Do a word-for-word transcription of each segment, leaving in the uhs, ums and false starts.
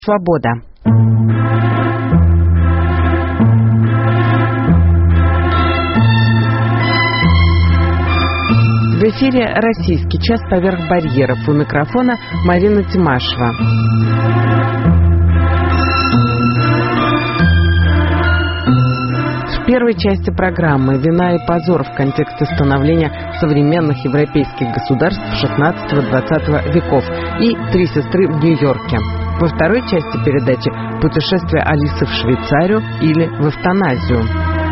Свобода. В эфире «Российский час. Поверх барьеров». У микрофона Марина Тимашева. В первой части программы «Вина и позор» в контексте становления современных европейских государств шестнадцатого-двадцатого веков и «Три сестры в Нью-Йорке». Во второй части передачи «Путешествие Алисы в Швейцарию» или в эвтаназию.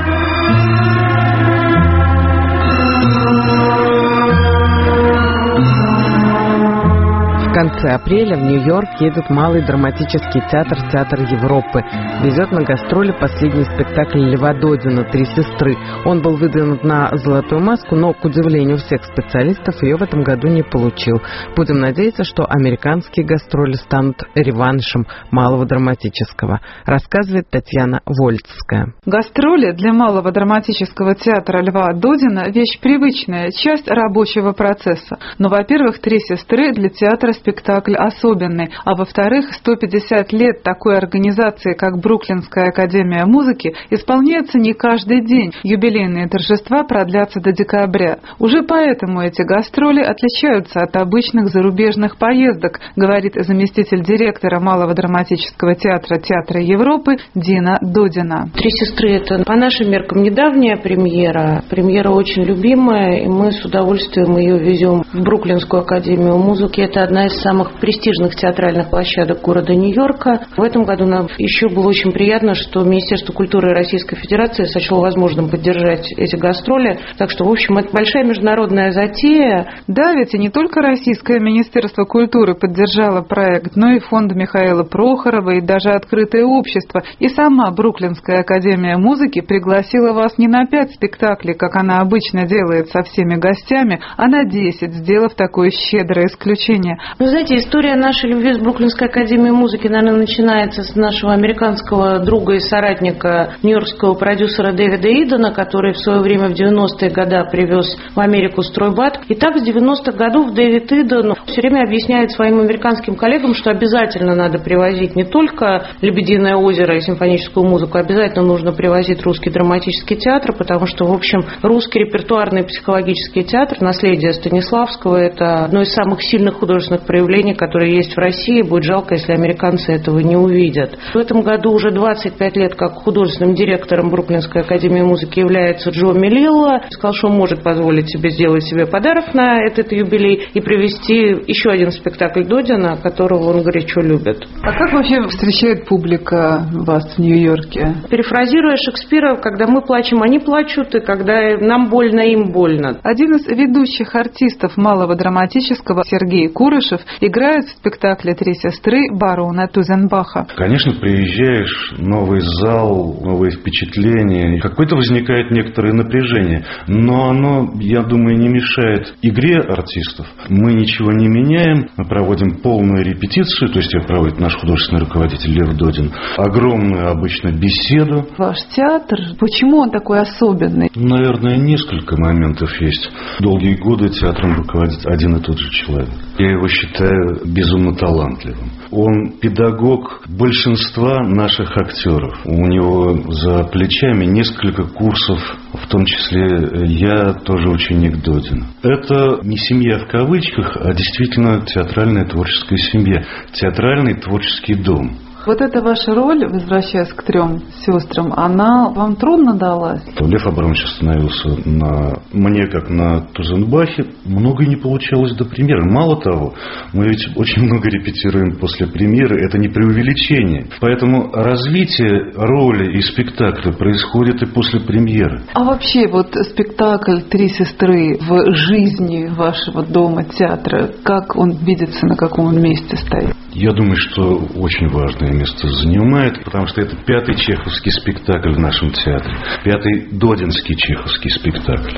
В конце апреля в Нью-Йорк едет Малый драматический театр «Театр Европы». Везет на гастроли последний спектакль Льва Додина «Три сестры». Он был выдвинут на «Золотую маску», но, к удивлению всех специалистов, ее в этом году не получил. Будем надеяться, что американские гастроли станут реваншем Малого драматического, рассказывает Татьяна Вольцкая. Гастроли для Малого драматического театра Льва Додина – вещь привычная, часть рабочего процесса. Но, во-первых, «Три сестры» для театра спектакль особенный, а во-вторых, сто пятьдесят лет такой организации, как Бруклинская академия музыки, исполняется не каждый день. Юбилейные торжества продлятся до декабря. Уже поэтому эти гастроли отличаются от обычных зарубежных поездок, говорит заместитель директора Малого драматического театра Театра Европы Дина Додина. «Три сестры» — это по нашим меркам недавняя премьера. Премьера очень любимая, и мы с удовольствием ее везем в Бруклинскую академию музыки. Это одна из самых престижных театральных площадок города Нью-Йорка. В этом году нам еще было очень приятно, что Министерство культуры Российской Федерации сочло возможным поддержать эти гастроли. Так что, в общем, это большая международная затея. Да, ведь и не только Российское Министерство культуры поддержало проект, но и фонд Михаила Прохорова, и даже Открытое общество. И сама Бруклинская академия музыки пригласила вас не на пять спектаклей, как она обычно делает со всеми гостями, а на десять, сделав такое щедрое исключение. Вы знаете, история нашей любви с Бруклинской академией музыки, наверное, начинается с нашего американского друга и соратника, нью-йоркского продюсера Дэвида Идена, который в свое время в девяностые годы привез в Америку стройбат. И так с девяностых годов Дэвид Иден все время объясняет своим американским коллегам, что обязательно надо привозить не только «Лебединое озеро» и симфоническую музыку, обязательно нужно привозить русский драматический театр, потому что, в общем, русский репертуарный психологический театр, наследие Станиславского, это одно из самых сильных художественных проявлений, которые есть в России. Будет жалко, если американцы этого не увидят. В этом году уже двадцать пять лет как художественным директором Бруклинской академии музыки является Джо Мелилла. Сказал, что он может позволить себе сделать себе подарок на этот юбилей и привести еще один спектакль Додина, которого он горячо любит. А как вообще встречает публика вас в Нью-Йорке? Перефразируя Шекспира, когда мы плачем, они плачут, и когда нам больно, им больно. Один из ведущих артистов Малого драматического, Сергей Курышев, играет в спектакле «Три сестры» барона Тузенбаха. Конечно, приезжаешь, новый зал, новые впечатления. Какое-то возникает некоторое напряжение. Но оно, я думаю, не мешает игре артистов. Мы ничего не меняем. Мы проводим полную репетицию. То есть ее проводит наш художественный руководитель Лев Додин. Огромную обычно беседу. Ваш театр, почему он такой особенный? Наверное, несколько моментов есть. Долгие годы театром руководит один и тот же человек. Я его считаю безумно талантливым. Он педагог большинства наших актеров. У него за плечами несколько курсов, в том числе я тоже ученик Додина. Это не семья в кавычках, а действительно театральная творческая семья, театральный творческий дом. Вот эта ваша роль, возвращаясь к трем сестрам, она вам трудно далась? Лев Абрамович остановился на мне, как на Тузенбахе. Многое не получалось до премьеры. Мало того, мы ведь очень много репетируем после премьеры. Это не преувеличение. Поэтому развитие роли и спектакля происходит и после премьеры. А вообще вот спектакль «Три сестры» в жизни вашего дома, театра, как он видится, на каком он месте стоит? Я думаю, что очень важное место занимает, потому что это пятый чеховский спектакль в нашем театре, пятый додинский чеховский спектакль.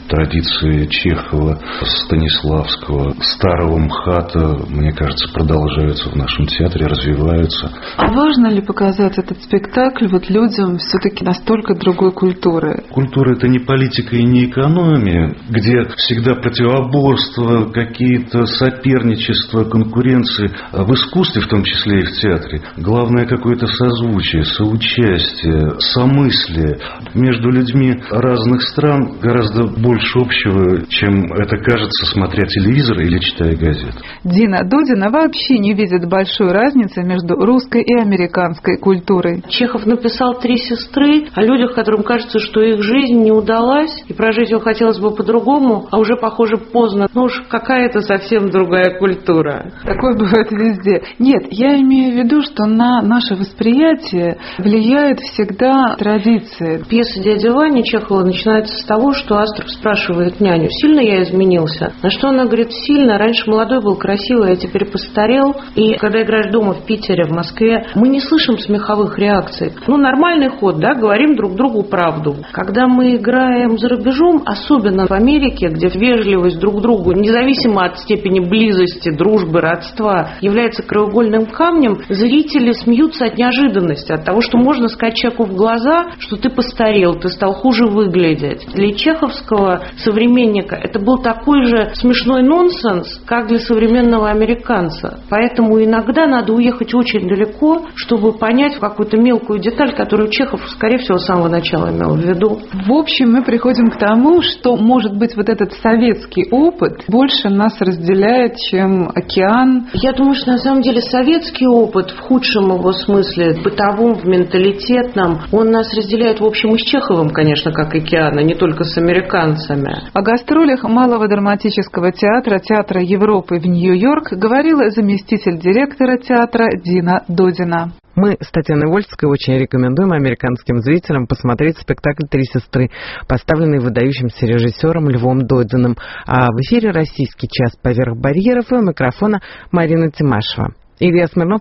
Традиции Чехова, Станиславского, старого МХАТа, мне кажется, продолжаются в нашем театре, развиваются. А важно ли показать этот спектакль вот людям все-таки настолько другой культуры? Культура – это не политика и не экономия, где всегда противоборства, какие-то соперничества, конкуренции. А в искусстве, в том числе и в театре, главное какое-то созвучие, соучастие, somыслие. Между людьми разных стран гораздо больше общего, чем это кажется, смотря телевизор или читая газет. Дина Дудина вообще не видит большой разницы между русской и американской культурой. Чехов написал «Три сестры» о людях, которым кажется, что их жизнь не удалась, и прожить ее хотелось бы по-другому, а уже, похоже, поздно. Ну уж какая-то совсем другая культура. Такое бывает везде. Нет, я имею в виду, что на наше восприятие влияет всегда традиция. Пьеса «Дядя Ваня» Чехова начинается с того, что Астров спрашивает няню: «Сильно я изменился?» На что она говорит: «Сильно. Раньше молодой был, красивый, а теперь постарел». И когда играешь дома в Питере, в Москве, мы не слышим смеховых реакций. Ну, нормальный ход, да, говорим друг другу правду. Когда мы играем за рубежом, особенно в Америке, где вежливость друг к другу, независимо от степени близости, дружбы, родства, является краеугольным камнем, зрители смеются от неожиданности, от того, что можно сказать человеку в глаза, что ты постарел, ты стал хуже выглядеть. Для чеховского современника это был такой же смешной нонсенс, как для современного американца. Поэтому иногда надо уехать очень далеко, чтобы понять какую-то мелкую деталь, которую Чехов, скорее всего, с самого начала имел в виду. В общем, мы приходим к тому, что, может быть, вот этот советский опыт больше нас разделяет, чем океан. Я думаю, что на самом деле советский опыт в худшем его смысле, в бытовом, в менталитетном, он нас разделяет, в общем, и с Чеховым, конечно, как океан, а не только с американцами. О гастролях Малого драматического театра Театра Европы в Нью-Йорк говорила заместитель директора театра Дина Дудина. Мы с Татьяной Вольской очень рекомендуем американским зрителям посмотреть спектакль «Три сестры», поставленный выдающимся режиссером Львом Додиным. А в эфире «Российский час поверх барьеров», и у микрофона Марина Тимашева. Илья Смирнов